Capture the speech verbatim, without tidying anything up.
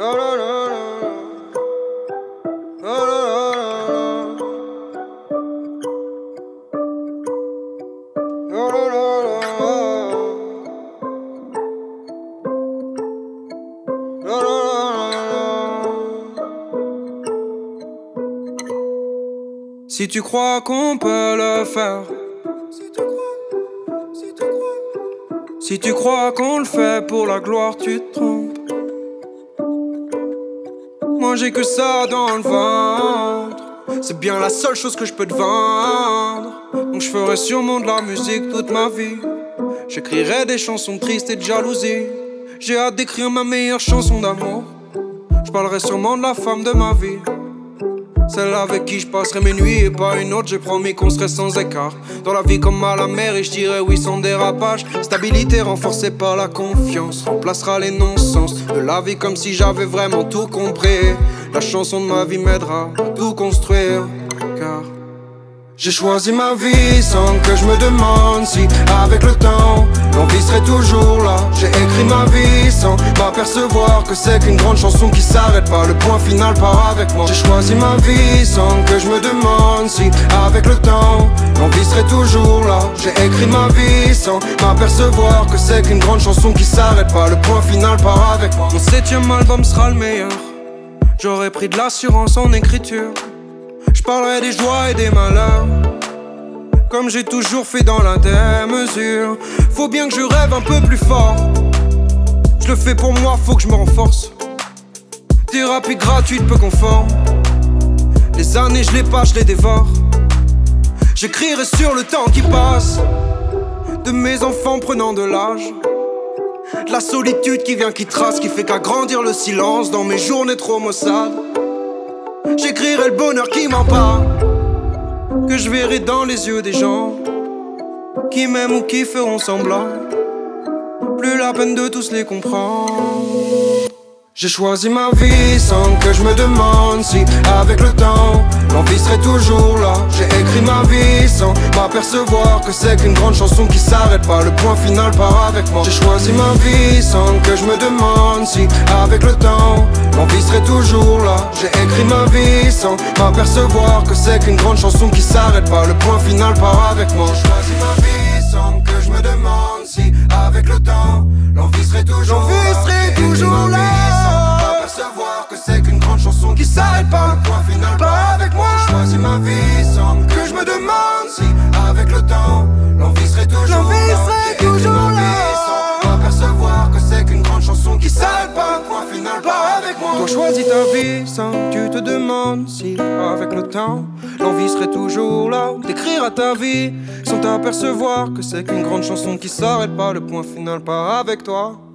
La la la la. La la la la. La la la la. La la la la. Si tu crois qu'on peut le faire, si tu crois, si tu crois, si tu crois qu'on le fait pour la gloire, tu te trompes. Moi j'ai que ça dans le ventre, c'est bien la seule chose que je peux te vendre. Donc je ferai sûrement de la musique toute ma vie. J'écrirai des chansons tristes et de jalousie. J'ai hâte d'écrire ma meilleure chanson d'amour. Je parlerai sûrement de la femme de ma vie, celle avec qui je passerai mes nuits et pas une autre. J'ai promis qu'on serait sans écart dans la vie comme à la mer, et je dirais oui sans dérapage. Stabilité renforcée par la confiance remplacera les non-sens de la vie, comme si j'avais vraiment tout compris. La chanson de ma vie m'aidera à tout construire, car j'ai choisi ma vie sans que je me demande si, avec le temps, l'envie serait toujours là. J'ai écrit ma vie sans m'apercevoir que c'est qu'une grande chanson qui s'arrête pas. Le point final part avec moi. J'ai choisi ma vie sans que je me demande si, avec le temps, l'envie serait toujours là. J'ai écrit ma vie sans m'apercevoir que c'est qu'une grande chanson qui s'arrête pas. Le point final part avec moi. Mon septième album sera le meilleur. J'aurais pris de l'assurance en écriture. Je parlerai des joies et des malheurs, comme j'ai toujours fait dans la démesure. Faut bien que je rêve un peu plus fort. Je le fais pour moi, faut que je me renforce. Thérapie gratuite, peu conforme. Les années, je les pas, je les dévore. J'écrirai sur le temps qui passe, de mes enfants prenant de l'âge, de la solitude qui vient, qui trace, qui fait qu'agrandir le silence dans mes journées trop maussades. J'écrirai le bonheur qui m'en parle, que je verrai dans les yeux des gens qui m'aiment ou qui feront semblant. Plus la peine de tous les comprendre. J'ai choisi ma vie sans que je me demande si, avec le temps, l'envie serait toujours là. J'ai écrit ma vie sans m'apercevoir que c'est qu'une grande chanson qui s'arrête pas. Le point final part avec moi. J'ai choisi ma vie sans que je me demande si, avec le temps, l'envie serait toujours là. J'ai écrit ma vie sans m'apercevoir que c'est qu'une grande chanson qui s'arrête pas. Le point final part avec moi. J'ai choisi ma vie sans que je me demande si, avec le temps, l'envie serait toujours là. L'envie serait toujours là. M'apercevoir que c'est qu'une grande chanson qui s'arrête pas. Le point final part avec moi. J'ai choisi ma vie sans que je me demande si, avec le temps, l'envie serait toujours là. L'envie serait toujours là. Sans m'apercevoir que c'est qu'une grande chanson qui s'arrête pas. Le point final part avec moi. Toi choisis ta vie sans que tu te demandes si, avec le temps, l'envie serait toujours là. D'écrire à ta vie sans t'apercevoir que c'est qu'une grande chanson qui s'arrête pas. Le point final part avec toi.